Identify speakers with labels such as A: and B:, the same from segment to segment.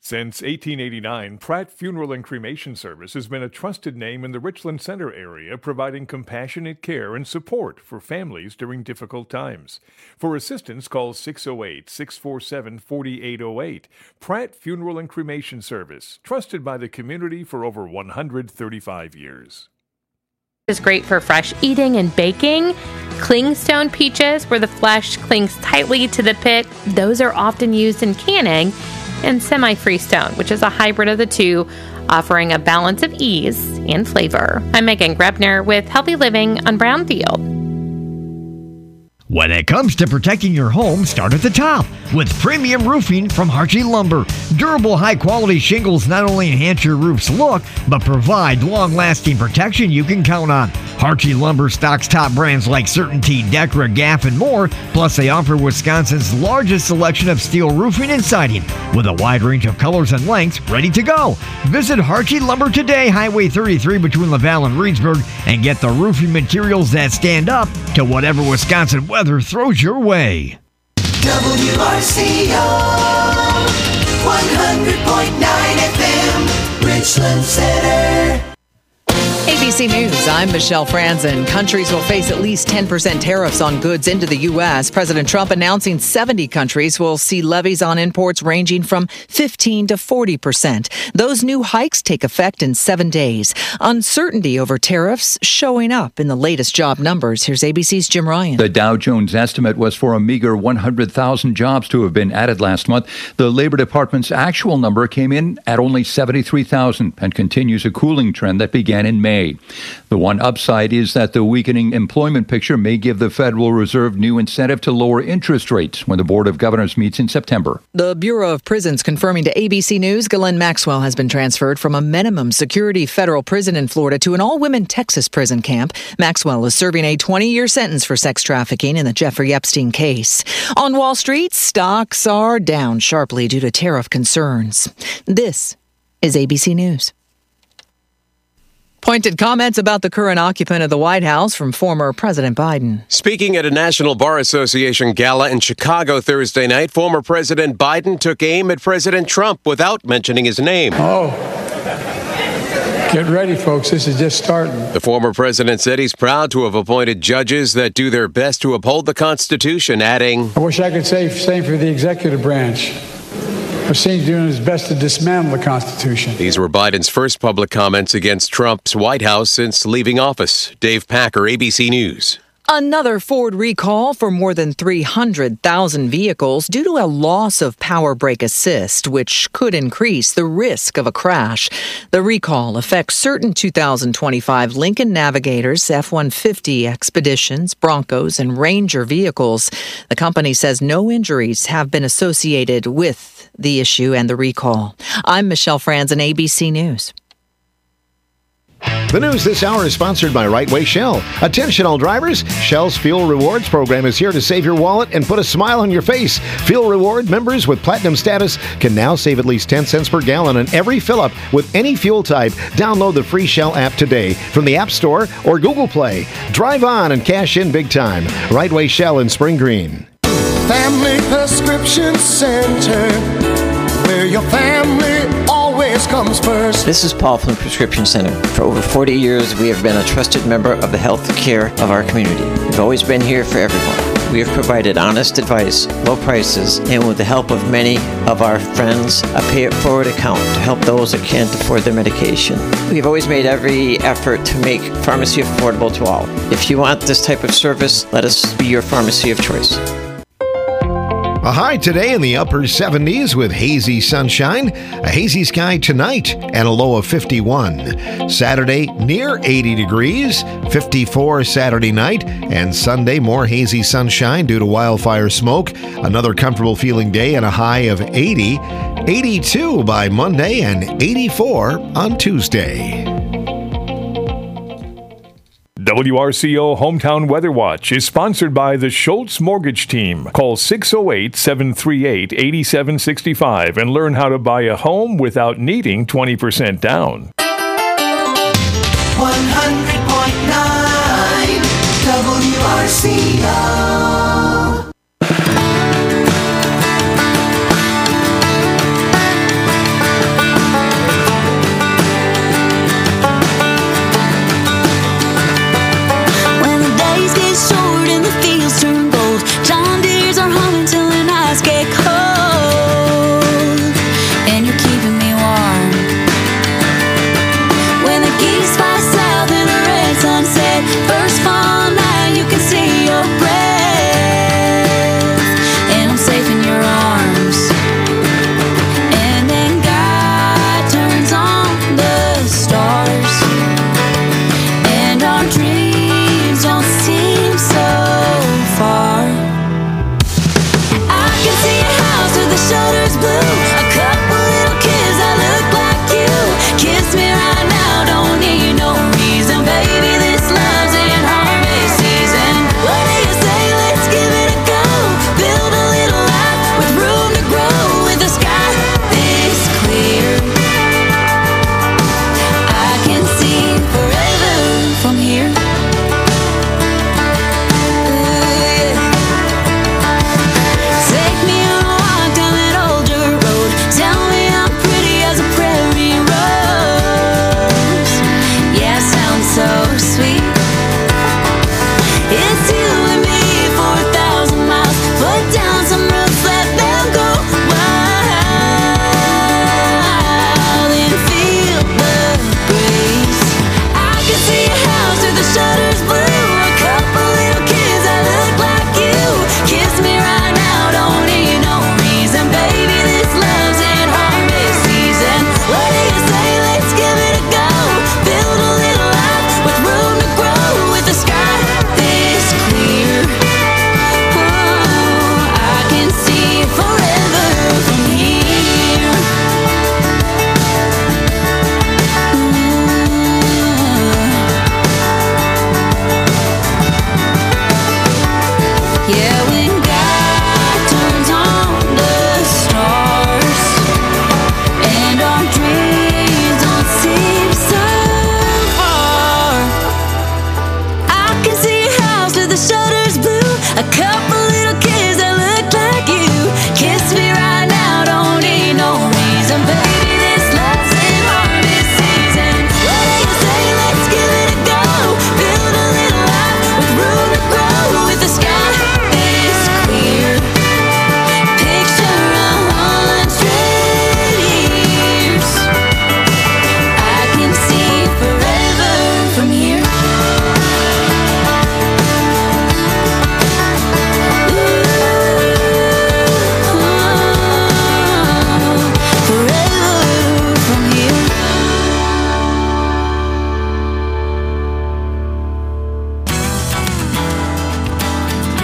A: Since 1889, Pratt Funeral and Cremation Service has been a trusted name in the Richland Center area, providing compassionate care and support for families during difficult times. For assistance, call 608-647-4808. Pratt Funeral and Cremation Service, trusted by the community for over 135 years.
B: Is great for fresh eating and baking. Clingstone peaches, where the flesh clings tightly to the pit, those are often used in canning. And semi-freestone, which is a hybrid of the two, offering a balance of ease and flavor. I'm Megan Grebner with Healthy Living on Brownfield.
C: When it comes to protecting your home, start at the top with premium roofing from Harchie Lumber. Durable, high-quality shingles not only enhance your roof's look, but provide long-lasting protection you can count on. Harchie Lumber stocks top brands like CertainTeed, Decra, Gaff, and more. Plus, they offer Wisconsin's largest selection of steel roofing and siding with a wide range of colors and lengths ready to go. Visit Harchie Lumber today, Highway 33 between Laval and Reedsburg, and get the roofing materials that stand up to whatever Wisconsin weather throws your way.
D: WRCO 100.9 FM, Richland Center.
E: ABC News, I'm Michelle Franzen. Countries will face at least 10% tariffs on goods into the U.S. President Trump announcing 70 countries will see levies on imports ranging from 15 to 40%. Those new hikes take effect in 7 days. Uncertainty over tariffs showing up in the latest job numbers. Here's ABC's Jim Ryan.
F: The Dow Jones estimate was for a meager 100,000 jobs to have been added last month. The Labor Department's actual number came in at only 73,000 and continues a cooling trend that began in May. The one upside is that the weakening employment picture may give the Federal Reserve new incentive to lower interest rates when the Board of Governors meets in September.
E: The Bureau of Prisons confirming to ABC News Ghislaine Maxwell has been transferred from a minimum security federal prison in Florida to an all-women Texas prison camp. Maxwell is serving a 20-year sentence for sex trafficking in the Jeffrey Epstein case. On Wall Street, stocks are down sharply due to tariff concerns. This is ABC News. Pointed comments about the current occupant of the White House from former President Biden.
G: Speaking at a National Bar Association gala in Chicago Thursday night, former President Biden took aim at President Trump without mentioning his name.
H: Oh, get ready, folks. This is just starting.
G: The former president said he's proud to have appointed judges that do their best to uphold the Constitution, adding,
H: I wish I could say the same for the executive branch. I've seen doing his best to dismantle the Constitution.
G: These were Biden's first public comments against Trump's White House since leaving office. Dave Packer, ABC News.
E: Another Ford recall for more than 300,000 vehicles due to a loss of power brake assist, which could increase the risk of a crash. The recall affects certain 2025 Lincoln Navigators, F-150 Expeditions, Broncos, and Ranger vehicles. The company says no injuries have been associated with the issue and the recall. I'm Michelle Franzen, ABC News.
I: The news this hour is sponsored by Right Way Shell. Attention all drivers, Shell's Fuel Rewards program is here to save your wallet and put a smile on your face. Fuel Reward members with platinum status can now save at least 10 cents per gallon on every fill-up with any fuel type. Download the free Shell app today from the App Store or Google Play. Drive on and cash in big time. Right Way Shell in Spring Green.
D: Family Prescription Center, where your family always comes first.
J: This is Paul from the Prescription Center. For over 40 years, we have been a trusted member of the health care of our community. We've always been here for everyone. We have provided honest advice, low prices, and with the help of many of our friends, a pay-it-forward account to help those that can't afford their medication. We've always made every effort to make pharmacy affordable to all. If you want this type of service, let us be your pharmacy of choice.
I: A high today in the upper 70s with hazy sunshine, a hazy sky tonight, and a low of 51. Saturday, near 80 degrees, 54 Saturday night, and Sunday, more hazy sunshine due to wildfire smoke. Another comfortable feeling day and a high of 80, 82 by Monday, and 84 on Tuesday.
A: WRCO Hometown Weather Watch is sponsored by the Schultz Mortgage Team. Call 608-738-8765 and learn how to buy a home without needing 20% down.
D: 100.9 WRCO.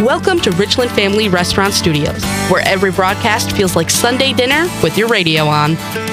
K: Welcome to Richland Family Restaurant Studios, where every broadcast feels like Sunday dinner with your radio on.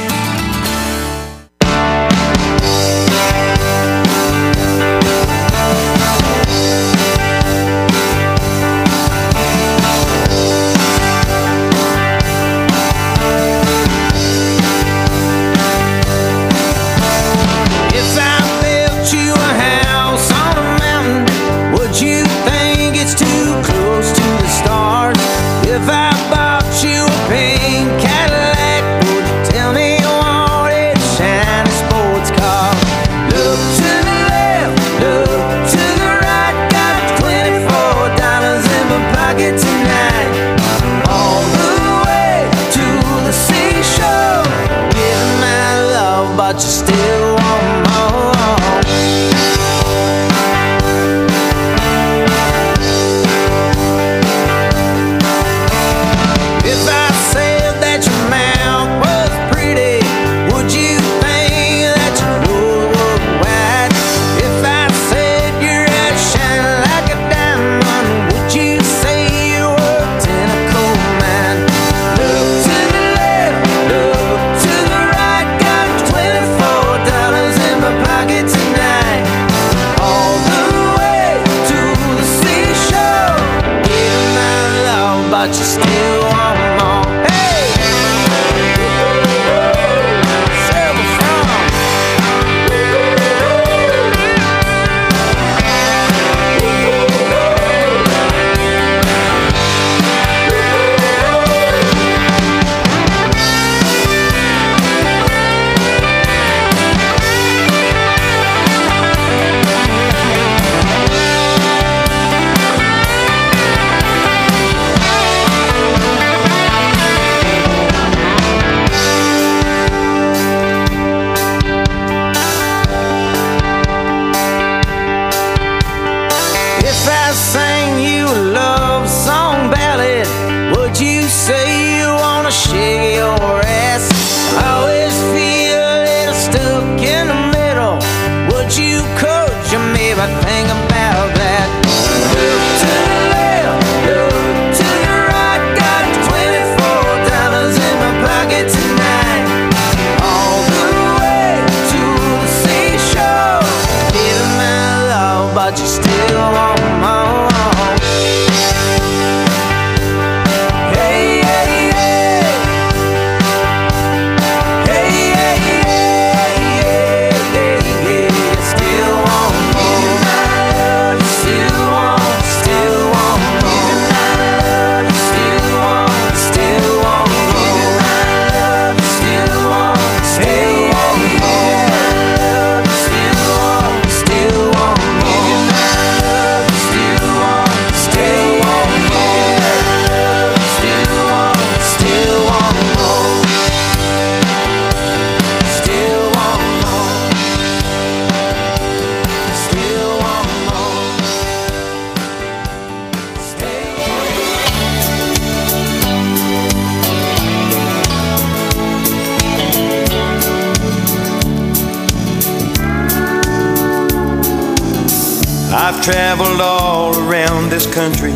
L: I've traveled all around this country.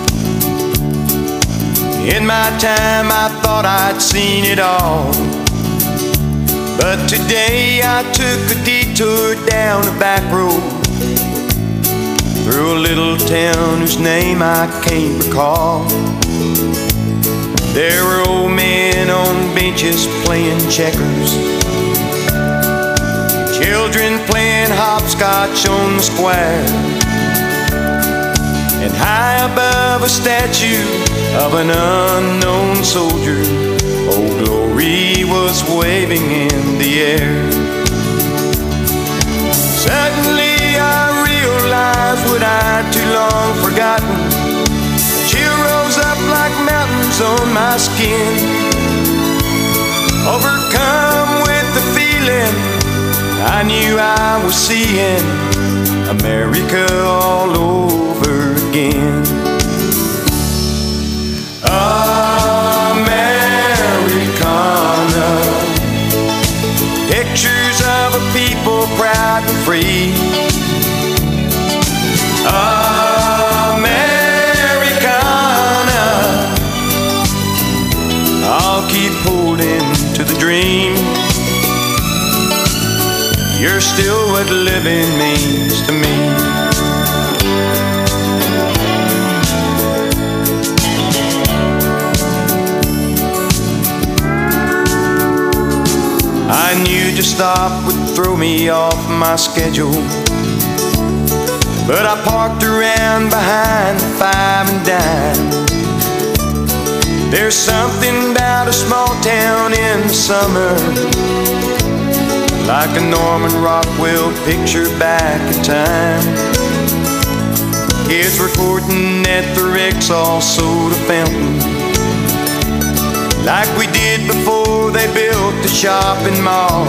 L: In my time I thought I'd seen it all, but today I took a detour down a back road through a little town whose name I can't recall. There were old men on benches playing checkers, children playing hopscotch on the square, and high above a statue of an unknown soldier, Old Glory was waving in the air. Suddenly I realized what I'd too long forgotten. A chill rose up like mountains on my skin. Overcome with the feeling, I knew I was seeing America all over again. Americana, pictures of a people proud and free. Americana, dream. You're still what living means to me. I knew to stop would throw me off my schedule, but I parked around behind the 5 and dime. There's something about a small town in the summer, like a Norman Rockwell picture back in time. Kids were courting at the Rexall soda fountain, like we did before they built the shopping mall.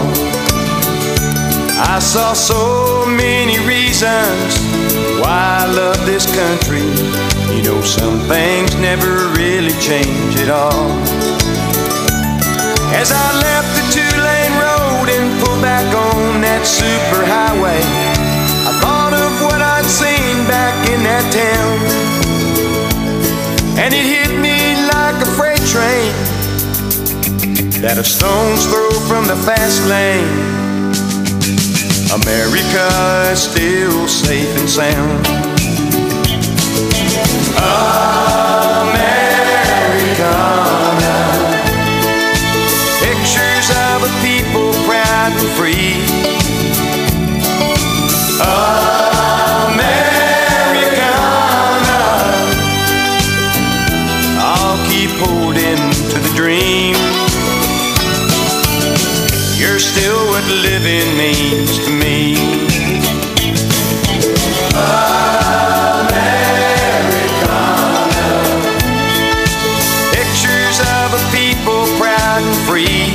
L: I saw so many reasons why I love this country. You know, some things never really change at all. As I left the 2-lane road and pulled back on that superhighway, I thought of what I'd seen back in that town, and it hit me like a freight train that a stone's throw from the fast lane. America is still safe and sound. Americana, pictures of a people proud and free. Americana, I'll keep holding to the dream. You're still what living means to me. Americana, pictures of a people proud and free.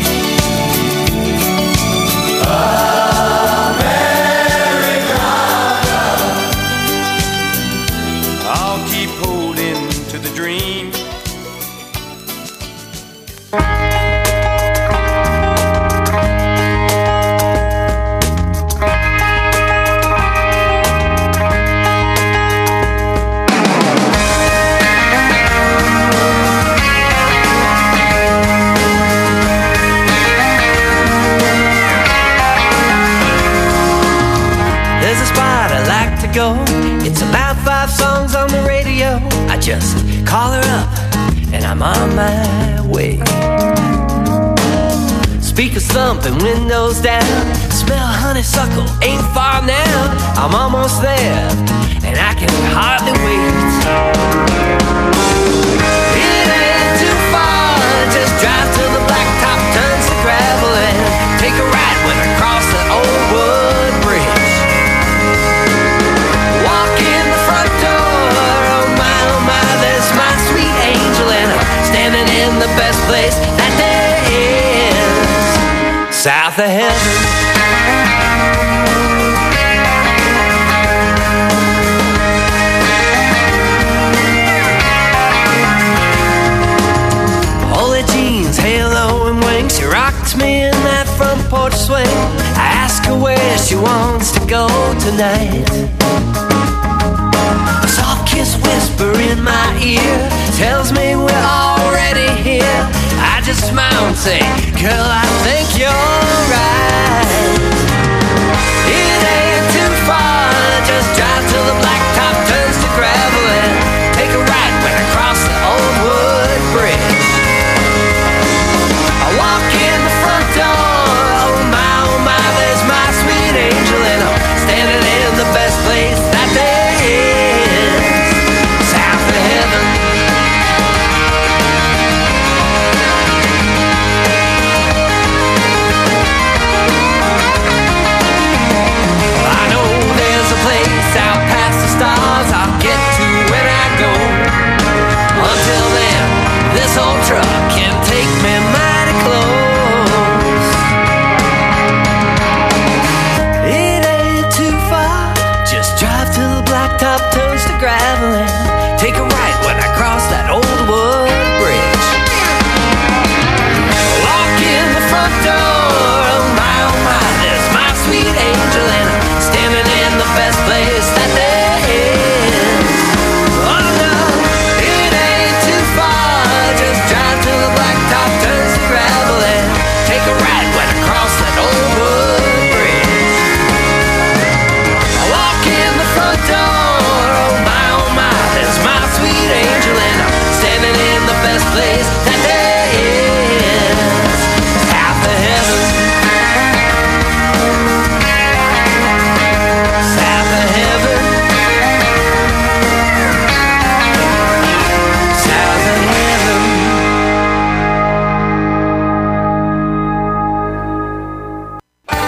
L: Americana, I'll keep holding to the dream.
M: It's about 5 songs on the radio. I just call her up and I'm on my way. Speakers thumping, windows down, smell honeysuckle, ain't far now. I'm almost there and I can hardly wait. It ain't too far, just drive till the blacktop turns to gravel and take a ride when I cross the old wood bridge. Standing in the best place that there is, south of heaven. Holy jeans, halo and wings, she rocks me in that front porch swing. I ask her where she wants to go tonight. A soft kiss whisper in my ear tells me we're already here. I just smile and say, girl, I think you're right. It ain't too far, just drive till the blacktop turns to gravel and take a right when I cross the old wood bridge. I walk in the front door, oh my, there's my sweet angel, and I'm standing in the best place that there is, south of heaven.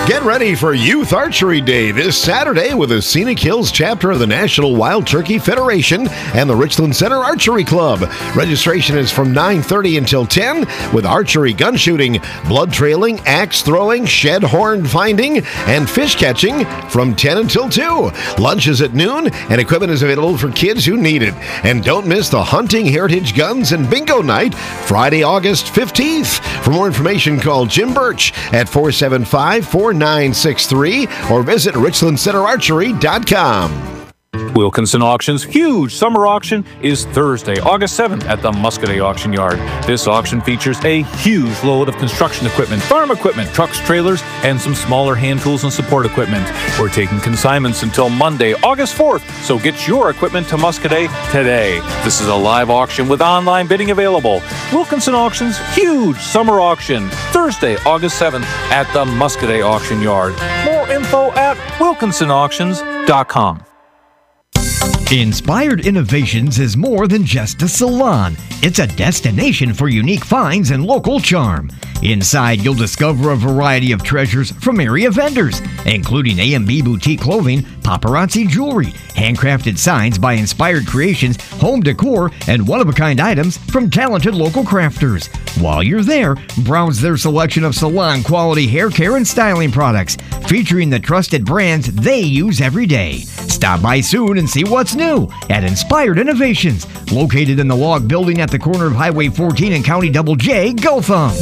I: Get ready for Youth Archery Day this Saturday with the Scenic Hills chapter of the National Wild Turkey Federation and the Richland Center Archery Club. Registration is from 9:30 until 10 with archery, gun shooting, blood trailing, axe throwing, shed horn finding, and fish catching from 10 until 2. Lunch is at noon and equipment is available for kids who need it. And don't miss the Hunting Heritage Guns and Bingo Night Friday, August 15th. For more information, call Jim Birch at 475-4963 or visit richlandcenterarchery.com.
N: Wilkinson Auction's huge summer auction is Thursday, August 7th at the Muscoda Auction Yard. This auction features a huge load of construction equipment, farm equipment, trucks, trailers, and some smaller hand tools and support equipment. We're taking consignments until Monday, August 4th, so get your equipment to Muscoda today. This is a live auction with online bidding available. Wilkinson Auction's huge summer auction, Thursday, August 7th at the Muscoda Auction Yard. More info at wilkinsonauctions.com.
C: Inspired Innovations is more than just a salon. It's a destination for unique finds and local charm. Inside, you'll discover a variety of treasures from area vendors, including A&B Boutique Clothing, paparazzi jewelry, handcrafted signs by Inspired Creations, home decor, and one-of-a-kind items from talented local crafters. While you're there, browse their selection of salon-quality hair care and styling products, featuring the trusted brands they use every day. Stop by soon and see what's new at Inspired Innovations, located in the log building at the corner of Highway 14 and County Double J, Gotham.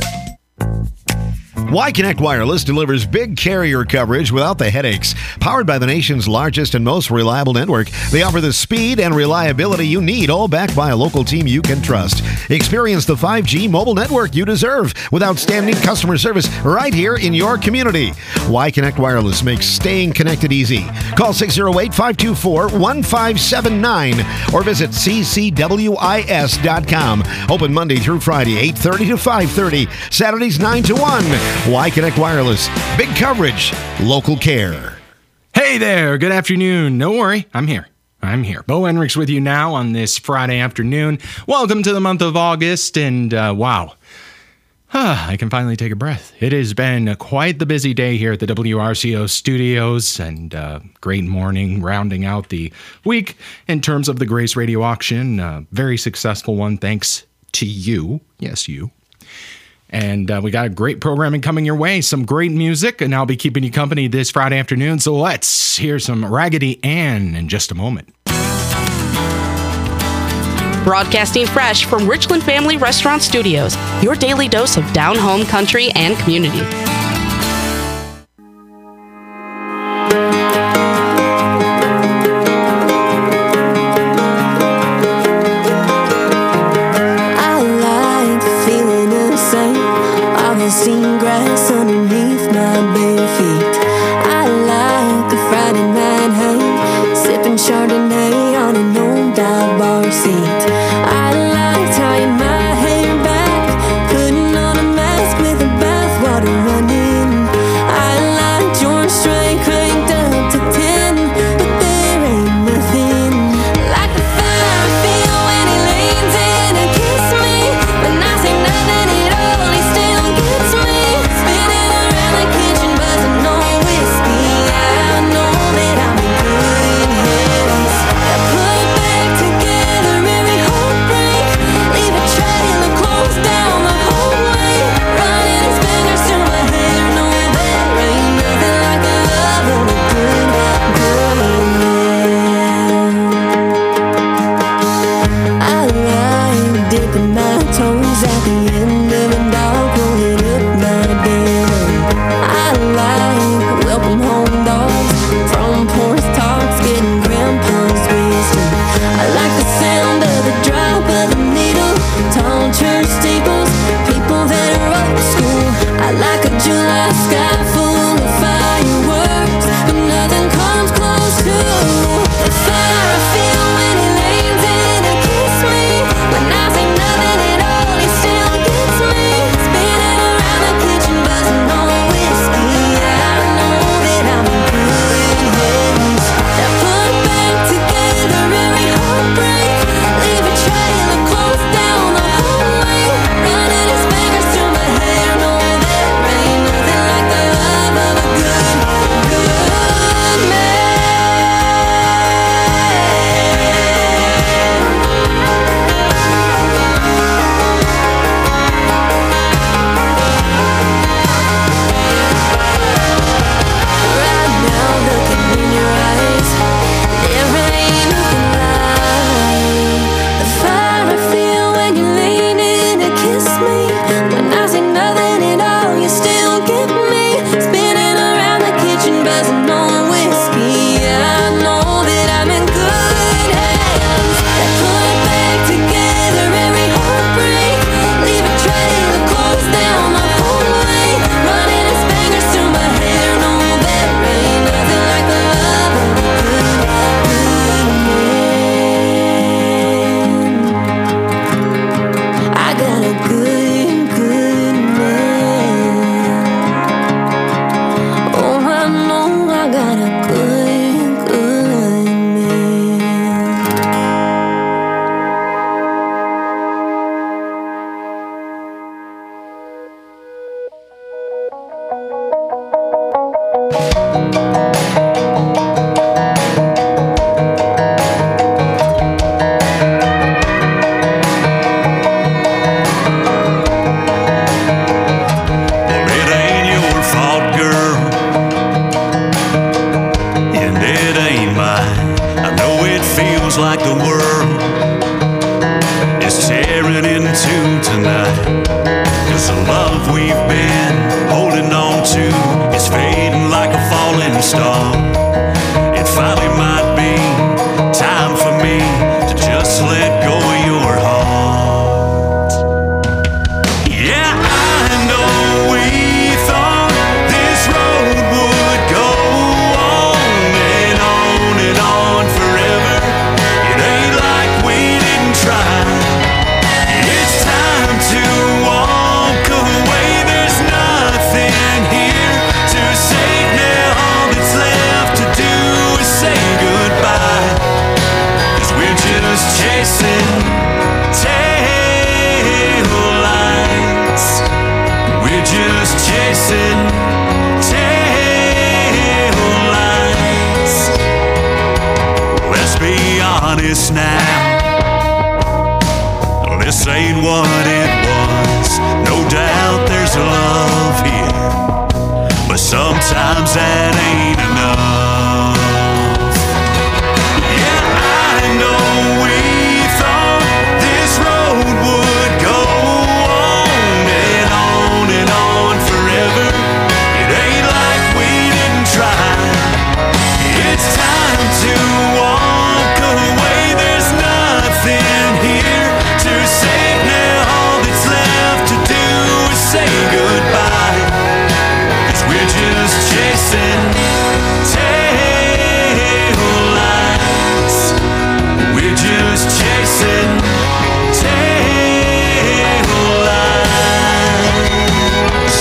I: Y-Connect Wireless delivers big carrier coverage without the headaches. Powered by the nation's largest and most reliable network, they offer the speed and reliability you need, all backed by a local team you can trust. Experience the 5G mobile network you deserve with outstanding customer service right here in your community. Y-Connect Wireless makes staying connected easy. Call 608-524-1579 or visit ccwis.com. Open Monday through Friday, 8:30 to 5:30, Saturdays 9 to 1. Y-Connect Wireless. Big coverage. Local care.
O: Hey there. Good afternoon. Don't worry. I'm here. Bo Henrichs with you now on this Friday afternoon. Welcome to the month of August. And wow. I can finally take a breath. It has been quite the busy day here at the WRCO studios, and great morning rounding out the week in terms of the Grace Radio auction. Very successful one, thanks to you. Yes, you. And we got a great programming coming your way, some great music, and I'll be keeping you company this Friday afternoon. So let's hear some Raggedy Ann in just a moment.
K: Broadcasting fresh from Richland Family Restaurant Studios, your daily dose of down-home country and community.
P: Seen grass underneath my bare feet. I like a Friday night hang, sipping Chardonnay on an old dive bar seat. I like tying my hair back, putting on a mask with a bathwater running
Q: chasing tail lights. Let's be honest now, this ain't what it was. No doubt there's love here, but sometimes that ain't enough. Yeah, I know we thought this road would go on and on forever. It ain't like we didn't try. It's time to walk away. There's nothing here to save now. All that's left to do is say goodbye, 'cause we're just chasing tail lights. We're just chasing tail lights.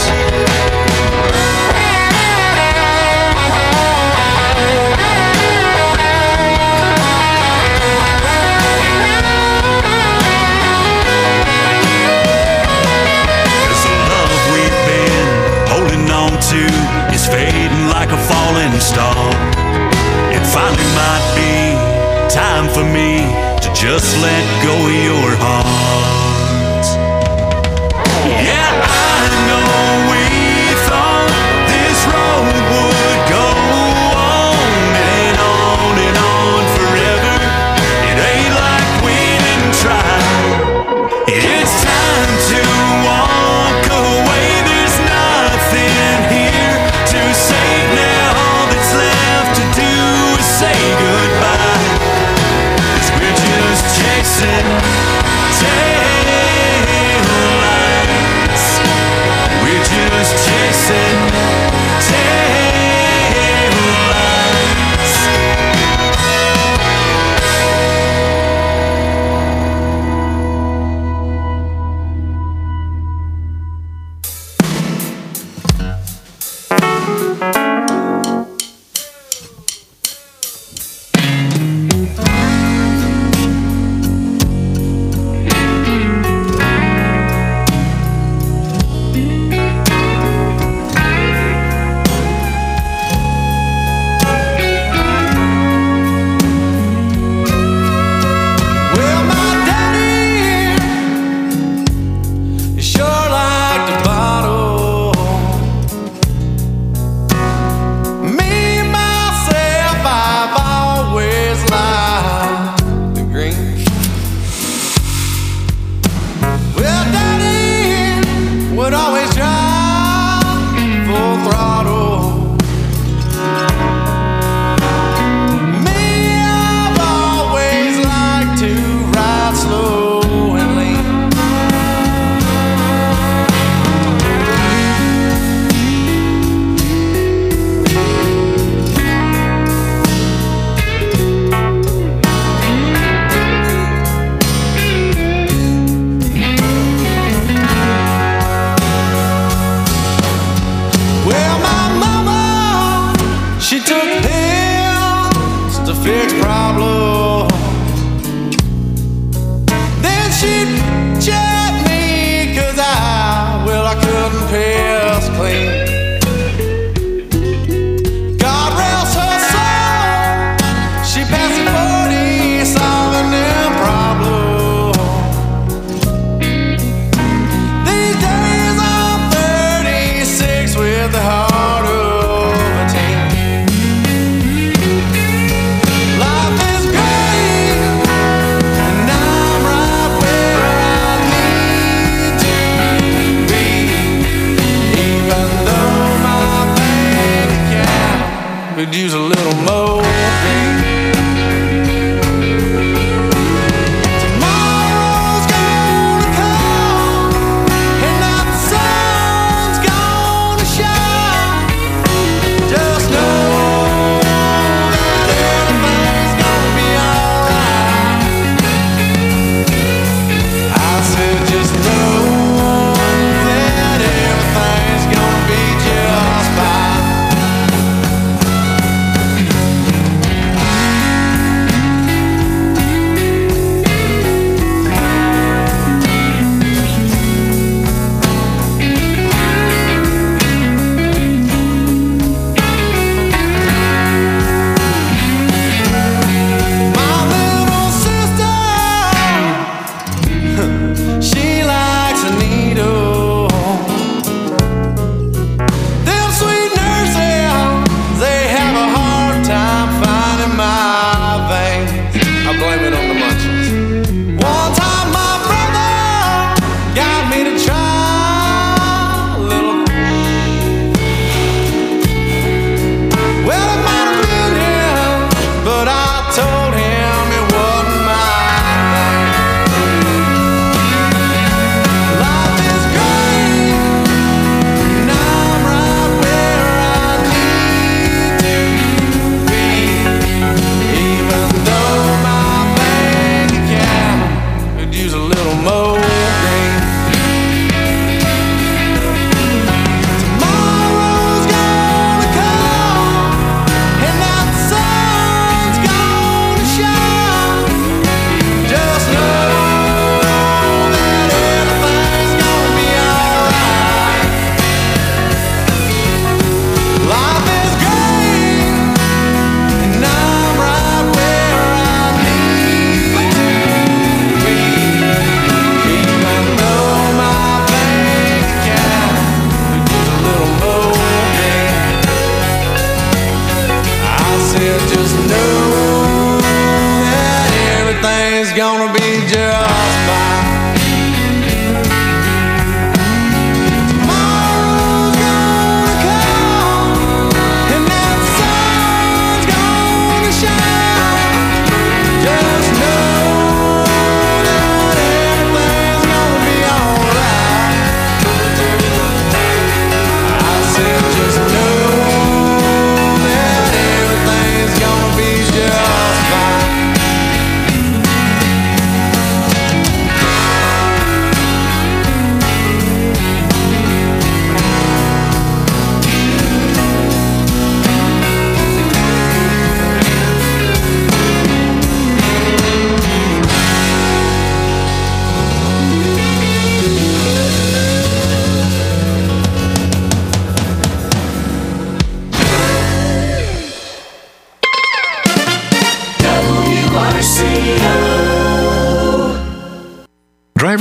Q: Cause the love we've been holding on to is fading like a falling star. It finally might be time for me to just let go of your heart. Yeah, I know we thought this road would go on and on forever. It ain't like we didn't try. It's time to walk away. There's nothing here to save now. All that's left to do is say goodbye, 'cause we're just chasing tail lights. We're just chasing tail lights. Well, my daddy sure liked the bottle. Me, myself, I've always liked the green. Well, daddy would always drive full throttle. Me, I've always liked to ride slow and lean. Well, my mama, she took pills to fix problems. Then she'd check me 'cause I couldn't piss clean. God rest her soul, she passed at 40, solving them problems. These days I'm 36 with the heart of a teen. Life is great, and I'm right where I need to be. Even though my bank account could use a little more green. Tomorrow's gonna come, and not the sun's gonna shine. Just know that everything's gonna be alright. I said just know that everything's gonna be just fine.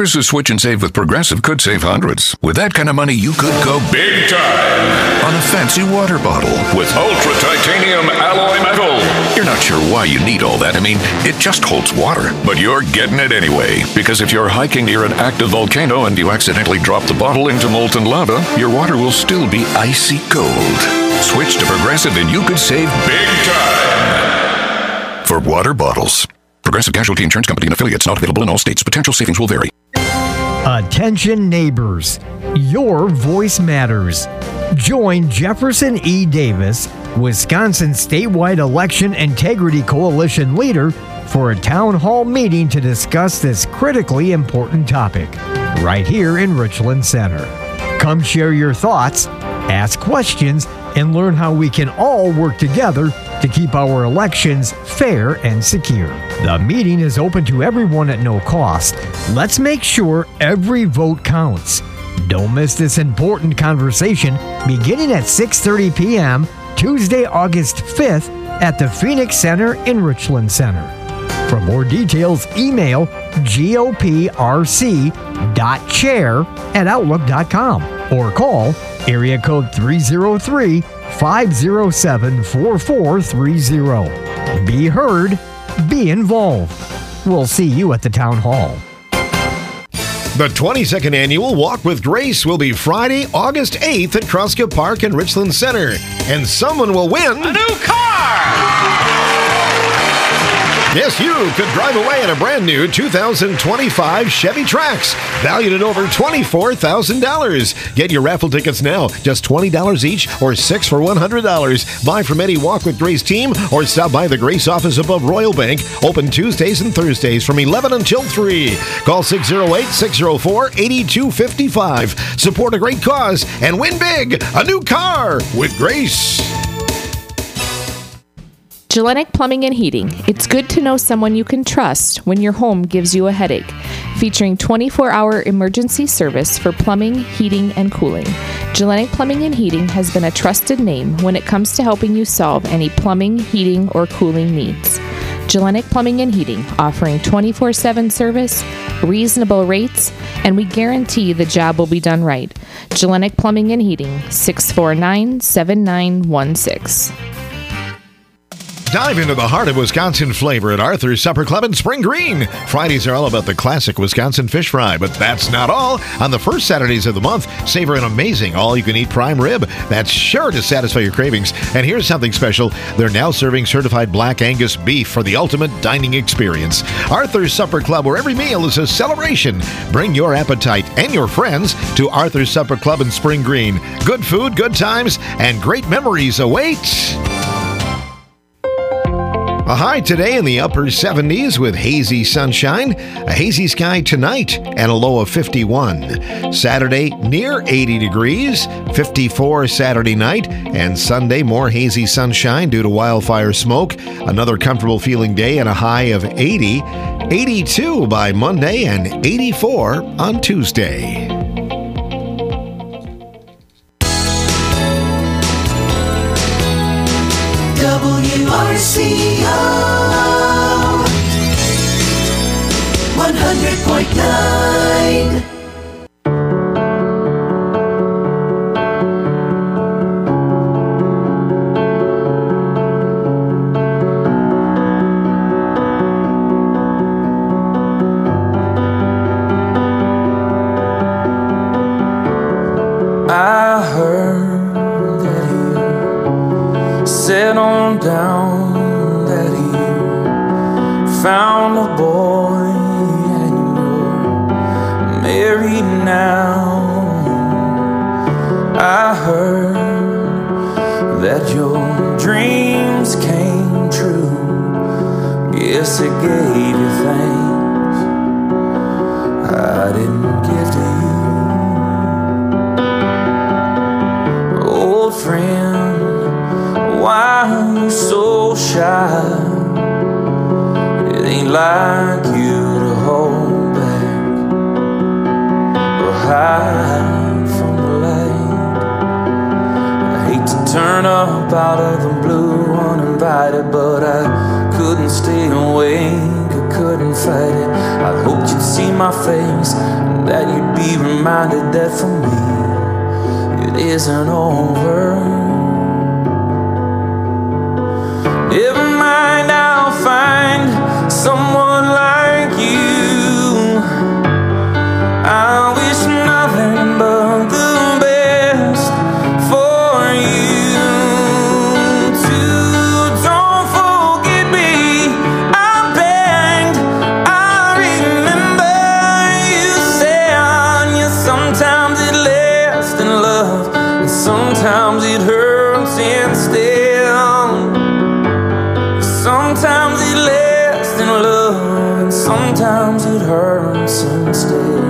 R: Drivers who switch and save with Progressive could save hundreds. With that kind of money, you could go big time on a fancy water bottle with ultra titanium alloy metal. You're not sure why you need all that. I mean, it just holds water, but you're getting it anyway. Because if you're hiking near an active volcano and you accidentally drop the bottle into molten lava, your water will still be icy cold. Switch to Progressive and you could save big time for water bottles. Progressive Casualty Insurance Company and affiliates, not available in all states. Potential savings will vary.
C: Attention neighbors, your voice matters. Join Jefferson E. Davis, Wisconsin statewide election integrity coalition leader, for a town hall meeting to discuss this critically important topic right here in Richland Center. Come share your thoughts, ask questions, and learn how we can all work together to keep our elections fair and secure. The meeting is open to everyone at no cost. Let's make sure every vote counts. Don't miss this important conversation beginning at 6:30 p.m. Tuesday, August 5th at the Phoenix Center in Richland Center. For more details, email goprc.chair@outlook.com or call area code 303-507-4430. Be heard, be involved. We'll see you at the town hall.
I: The 22nd Annual Walk with Grace will be Friday, August 8th at Kruska Park in Richland Center. And someone will win
M: A new car!
I: Yes, you could drive away in a brand new 2025 Chevy Trax, valued at over $24,000. Get your raffle tickets now, just $20 each or 6 for $100. Buy from any Walk with Grace team or stop by the Grace office above Royal Bank, open Tuesdays and Thursdays from 11 until 3. Call 608-604-8255. Support a great cause and win big, a new car with Grace.
S: Gellenic Plumbing and Heating. It's good to know someone you can trust when your home gives you a headache. Featuring 24-hour emergency service for plumbing, heating, and cooling. Gellenic Plumbing and Heating has been a trusted name when it comes to helping you solve any plumbing, heating, or cooling needs. Gellenic Plumbing and Heating, offering 24/7 service, reasonable rates, and we guarantee the job will be done right. Gellenic Plumbing and Heating, 649-7916.
I: Dive into the heart of Wisconsin flavor at Arthur's Supper Club in Spring Green. Fridays are all about the classic Wisconsin fish fry, but that's not all. On the first Saturdays of the month, savor an amazing all-you-can-eat prime rib that's sure to satisfy your cravings. And here's something special. They're now serving certified Black Angus beef for the ultimate dining experience. Arthur's Supper Club, where every meal is a celebration. Bring your appetite and your friends to Arthur's Supper Club in Spring Green. Good food, good times, and great memories await. A high today in the upper 70s with hazy sunshine, a hazy sky tonight, and a low of 51. Saturday, near 80 degrees, 54 Saturday night, and Sunday, more hazy sunshine due to wildfire smoke. Another comfortable feeling day and a high of 80. 82 by Monday and 84 on Tuesday.
D: WRCO 100.9.
L: I heard that he said on down that he found a boy and you're married now. I heard that your dreams came true. Guess it gave you things I didn't give to you. Old friend, why are you so shy? It ain't like you to hold back or hide from the light. I hate to turn up out of the blue uninvited, but I couldn't stay awake a
T: couldn't fight it. I hoped you'd see my face, and that you'd be reminded that for me it isn't over. Never mind, I'll find someone like you. I wish nothing but the best for you too. Don't forget me, I begged. I remember you said, yeah, sometimes it lasts in love, and sometimes it hurts instead. Sometimes it lasts in love, and sometimes it hurts instead.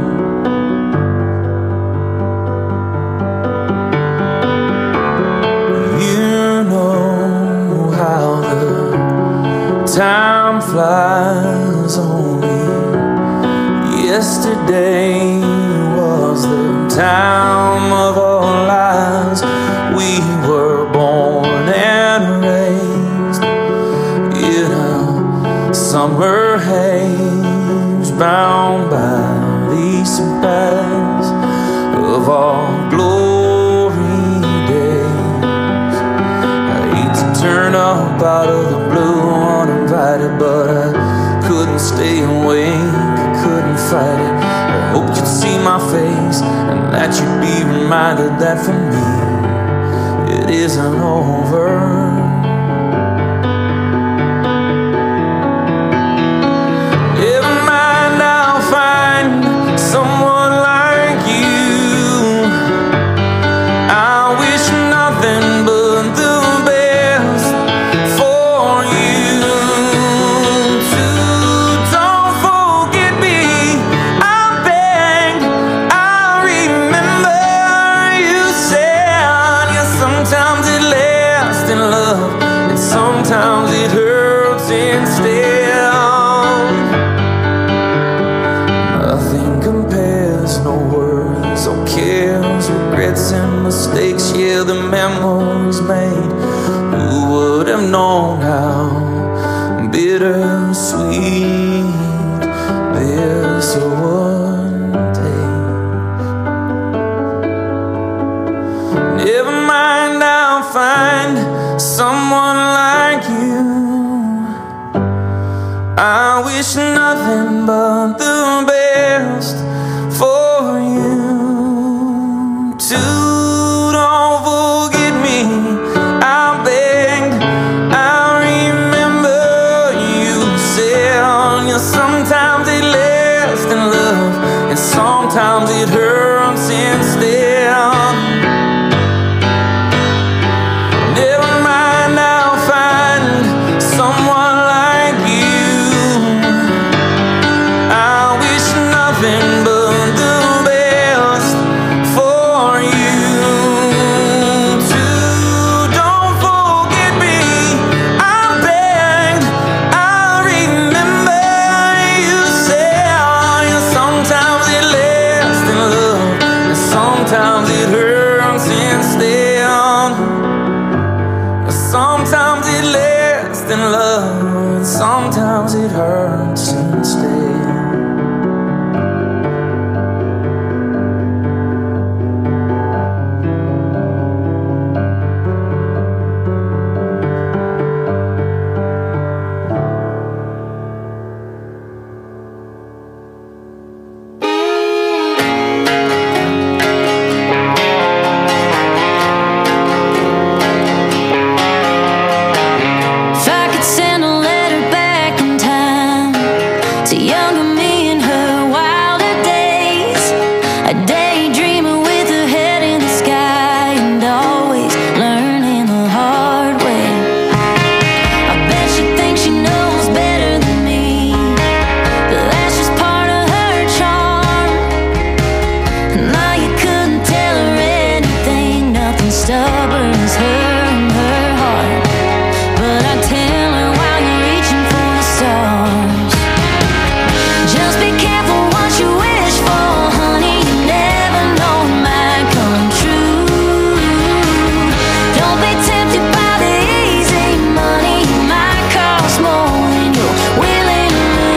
T: You know how the time flies on me. Yesterday was the time of our lives. We were born and raised in a summer haze, bound by these paths of our glory days. I hate to turn up out of the blue uninvited, but I couldn't stay awake, I couldn't fight it. I hoped you'd see my face, and that you'd be reminded that for me it isn't over. Someone like you. I wish nothing but the best for you too. Don't forget me, I beg. I remember you said, yeah, sometimes it lasts in love, and sometimes it hurts instead. No worries or cares, regrets and mistakes, yeah, the memories made. Who would have known how bittersweet this would taste? Never mind, I'll find someone like you. I wish nothing but the best for you too. Don't forget me, I begged. I remember you said, yeah, sometimes it lasts in love, and sometimes it hurts instead. Never mind, I'll find someone like you. I wish nothing but sometimes it hurts instead.
P: Tempted by the easy money, might cost more than you're willing to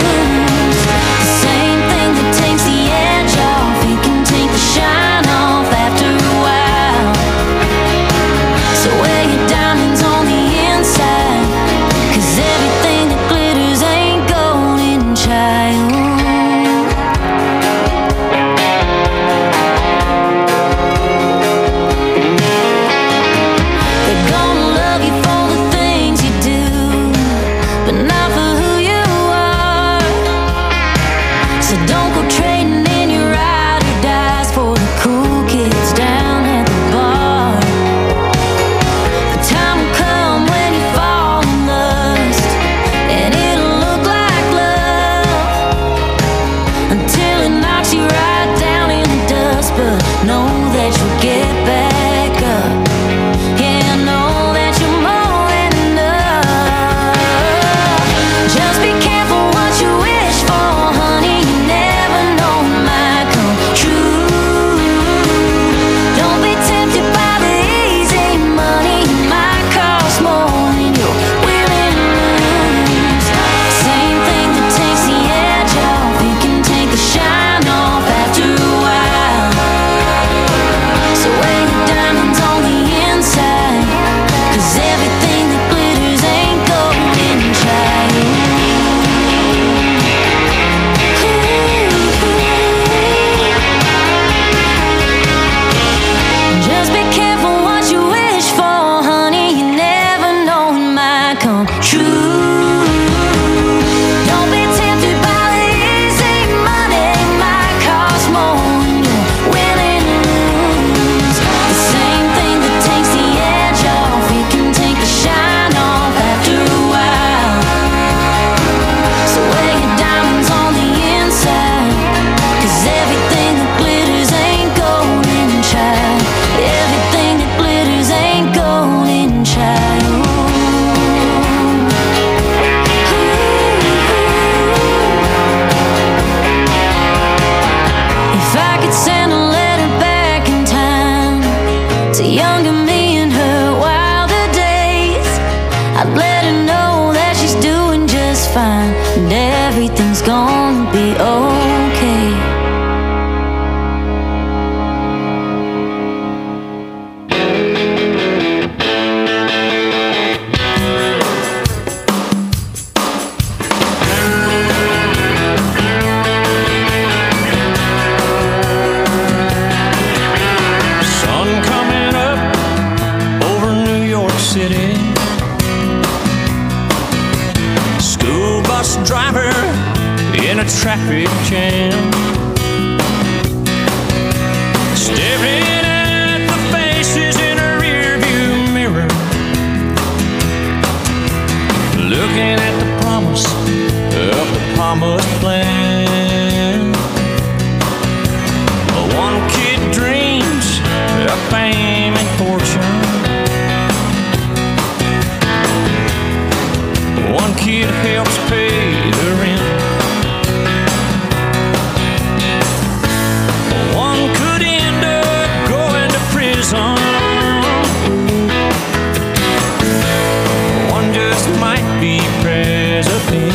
P: to me in her wilder days. I'd let her know that she's doing just fine, and everything's gonna be okay.
T: Driver in a traffic jam, staring at the faces in a rearview mirror, looking at the promise of the promised plan. One kid dreams of fame and fortune, one kid helps pay the rent. One could end up going to prison. One just might be president.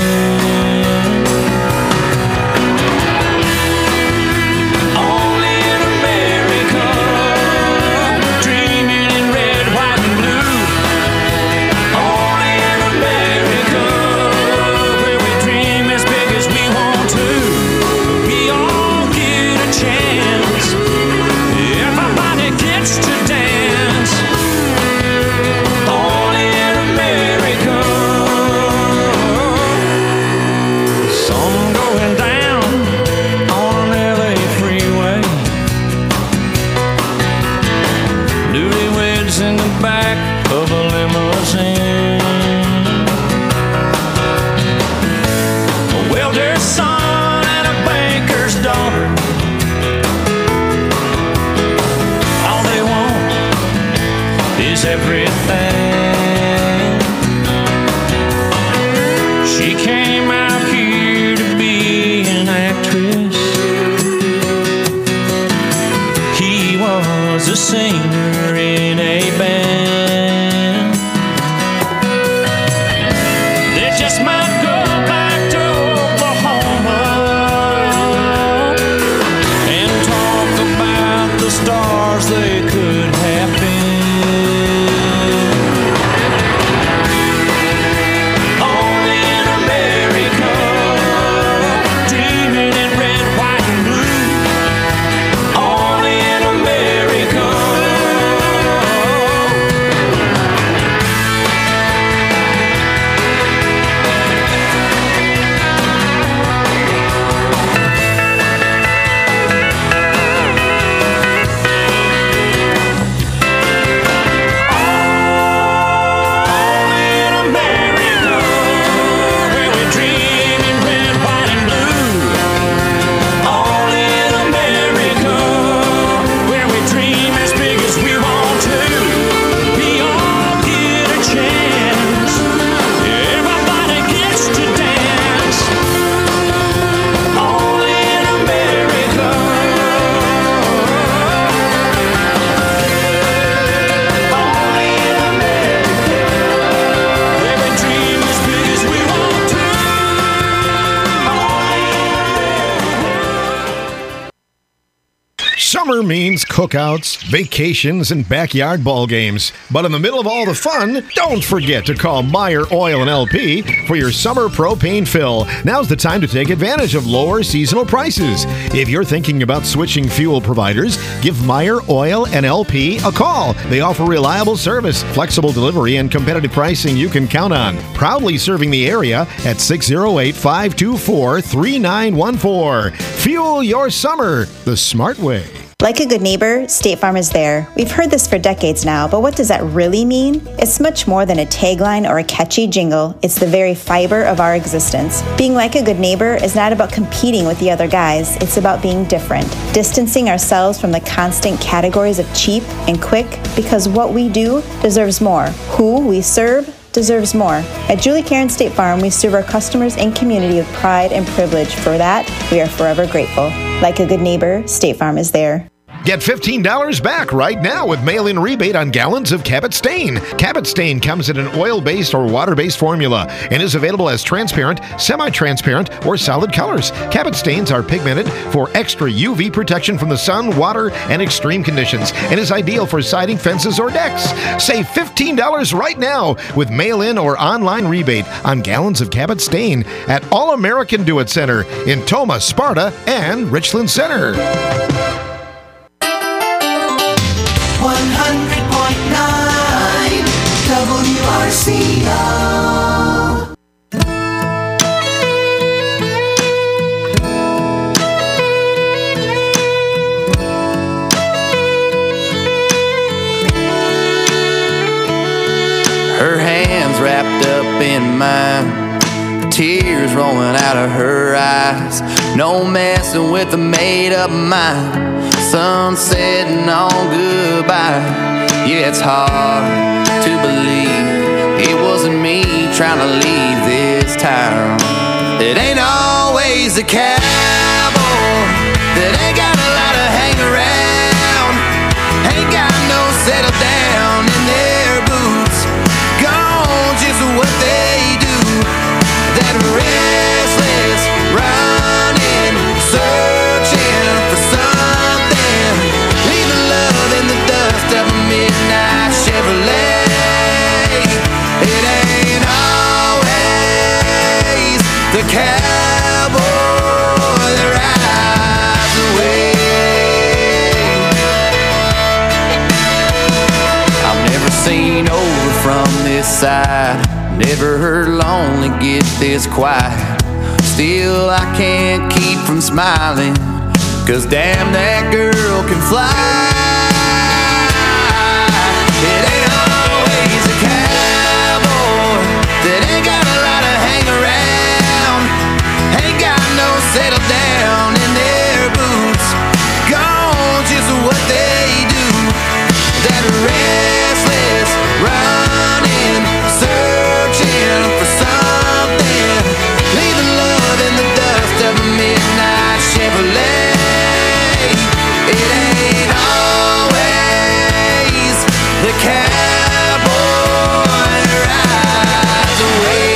T: Only in America, dreaming in red, white, and blue. Only in America, where we dream as big as we want to. We all get a chance. Everybody gets to dance. Only in America. Some going down on an LA freeway. Newlyweds in the back of a limousine. A welder's son and a banker's daughter. All they want is everything. She came out here to be an actress. He was a singer in a band. They just might go back to Oklahoma and talk about the stars they could have been. Only in America, dreaming in red, white, and blue. Only in America. Only in America, where we dream in red, white, and blue. Only in America, where we dream as big as we want to. We all get a chance. Everybody gets to dance. Only in America. Only in America, where we dream as big as we want to.
I: Summer means cookouts, vacations, and backyard ball games. But in the middle of all the fun, don't forget to call Meyer Oil and LP for your summer propane fill. Now's the time to take advantage of lower seasonal prices. If you're thinking about switching fuel providers, give Meyer Oil and LP a call. They offer reliable service, flexible delivery, and competitive pricing you can count on. Proudly serving the area at 608-524-3914. Fuel your summer the smart way.
U: Like a good neighbor, State Farm is there. We've heard this for decades now, but what does that really mean? It's much more than a tagline or a catchy jingle. It's the very fiber of our existence. Being like a good neighbor is not about competing with the other guys. It's about being different, distancing ourselves from the constant categories of cheap and quick, because what we do deserves more. Who we serve deserves more. At Julie Karen State Farm, we serve our customers and community with pride and privilege. For that, we are forever grateful. Like a good neighbor, State Farm is there.
I: Get $15 back right now with mail-in rebate on gallons of Cabot Stain. Cabot Stain comes in an oil-based or water-based formula and is available as transparent, semi-transparent, or solid colors. Cabot Stains are pigmented for extra UV protection from the sun, water, and extreme conditions and is ideal for siding, fences, or decks. Save $15 right now with mail-in or online rebate on gallons of Cabot Stain at All American Do-It Center in Tomah, Sparta, and Richland Center.
D: 100.9 WRCO.
M: Her hands wrapped up in mine, tears rolling out of her eyes. No messing with a made-up mind. Sun setting on goodbye. Yeah, it's hard to believe it wasn't me trying to leave this town. It ain't always a cowboy that ain't got a lot of hang around, ain't got no settle down in their boots, gone just what they do. That restless running, searching for something, leaving love in the dust of a midnight Chevrolet. It ain't always the cowboy that rides away. I've never seen over from this side, never heard lonely get this quiet. Still I can't keep from smiling, 'cause damn, that girl can fly. It ain't always a cowboy that ain't got a lot of hang around, ain't got no settle down in their boots, gone just what they do. That restless running, searching for something, leaving love in the dust of a midnight Chevrolet. It ain't always the cowboy rides away.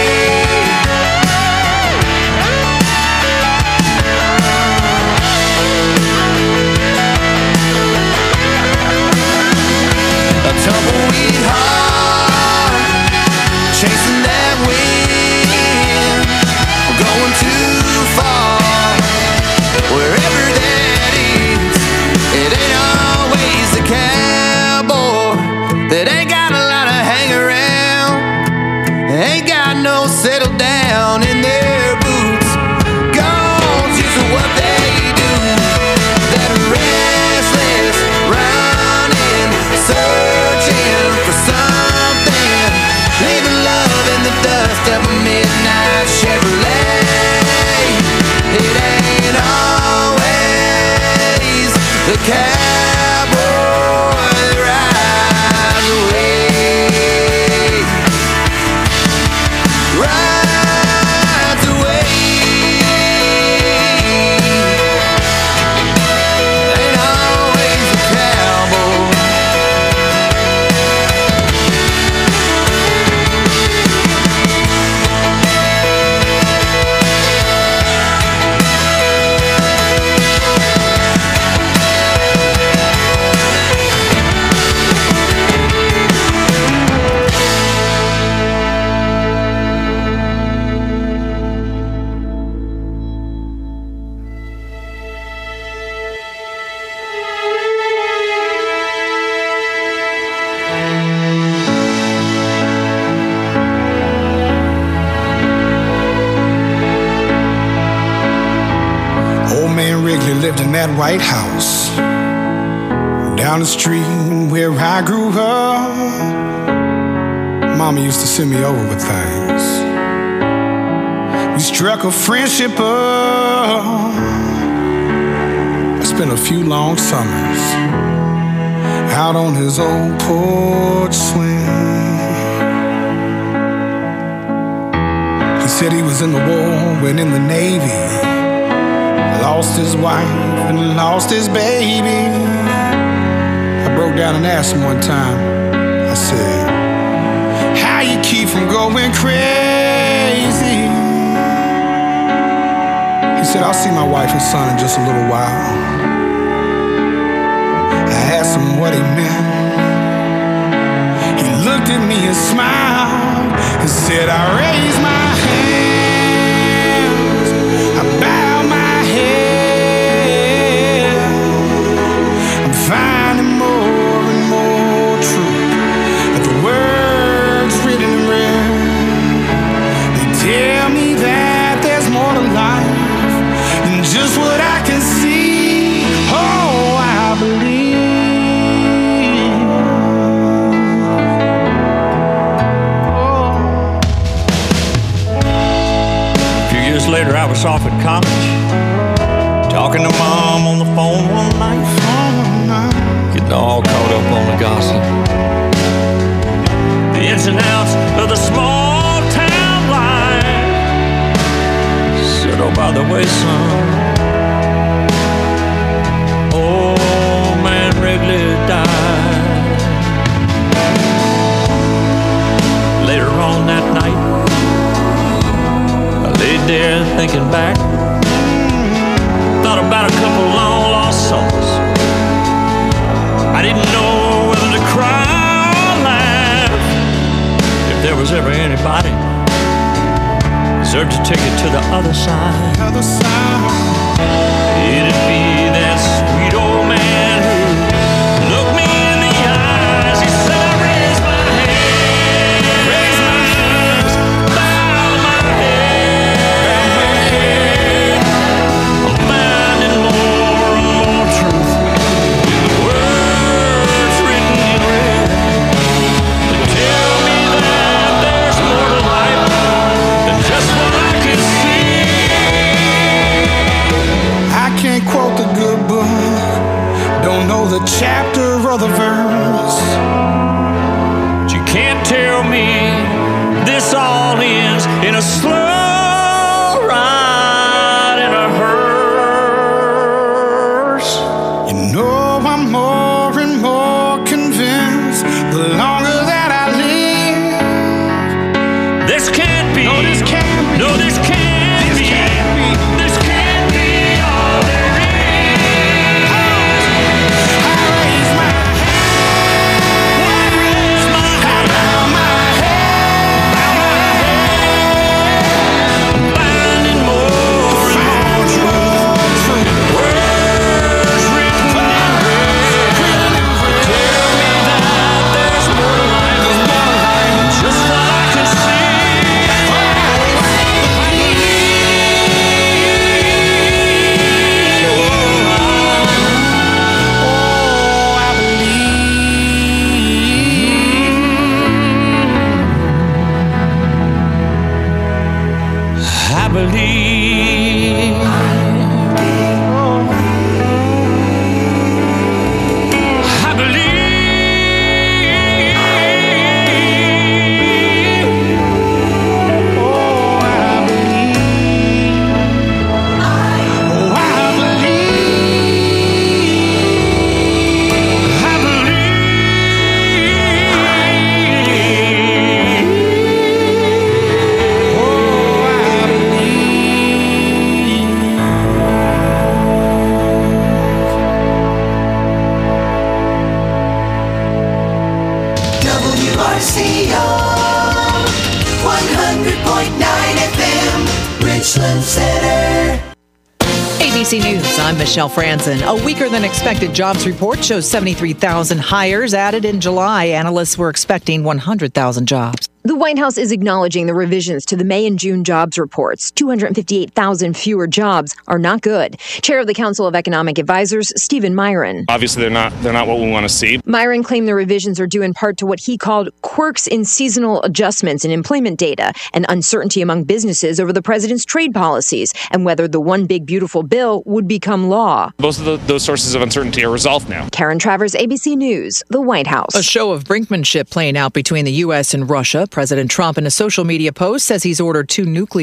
M: A tumbleweed heart, chasing that wind, going too far, wherever that is. It ain't always the cowboy that ain't got a lot of hang around, ain't got no settle down in their boots, gone just what they do. That restless running, searching for something, leaving love in the dust of a midnight Chevrolet. It ain't always the cowboy that rides away. Rides away. Ain't always the cowboy.
B: Old man Wrigley lived in that White House down the street where I grew up. Mama used to send me over with things. We struck a friendship up. I spent a few long summers out on his old porch swing. He said he was in the war, went in the Navy, lost his wife and lost his baby. I broke down and asked him one time, I said, how you keep from going crazy? He said, I'll see my wife and son in just a little while. I asked him what he meant. He looked at me and smiled and said, I raise my hands, I bow my head. I'm finding more and more truth at the words written in red. They tell me that there's more to life than just what I can see. Oh, I believe.
F: Later, I was off at college, talking to Mom on the phone one night, getting all caught up on the gossip, the ins and outs of the small town life. Said, oh, by the way, son, old man Wrigley died. Later on that night, laid there thinking back, thought about a couple long lost souls. I didn't know whether to cry or laugh. If there was ever anybody deserved to take it to the other side, it'd be that sweet old man who looked me in the eyes. He said, I raise my hand, raise my hands, bow my head.
B: Quote the good book, don't know the chapter or the verse.
F: But you can't tell me this all ends in a slow ride in a hearse.
B: You know I'm more and more convinced the longer that I live.
F: This can't be. No, this can't be. No, this can't be. This can't be. This can't be all there is.
D: WRCO 100.9 FM, Richland Center.
E: ABC News, I'm Michelle Franzen. A weaker than expected jobs report shows 73,000 hires added in July. Analysts were expecting 100,000 jobs.
V: The White House is acknowledging the revisions to the May and June jobs reports. 258,000 fewer jobs are not good. Chair of the Council of Economic Advisors, Stephen Myron.
W: Obviously, they're not what we want to see.
V: Myron claimed the revisions are due in part to what he called quirks in seasonal adjustments in employment data and uncertainty among businesses over the president's trade policies and whether the one big beautiful bill would become law.
W: Most of those sources of uncertainty are resolved now.
V: Karen Travers, ABC News, the White House.
E: A show of brinkmanship playing out between the U.S. and Russia. President Trump, in a social media post, says he's ordered 2 nuclear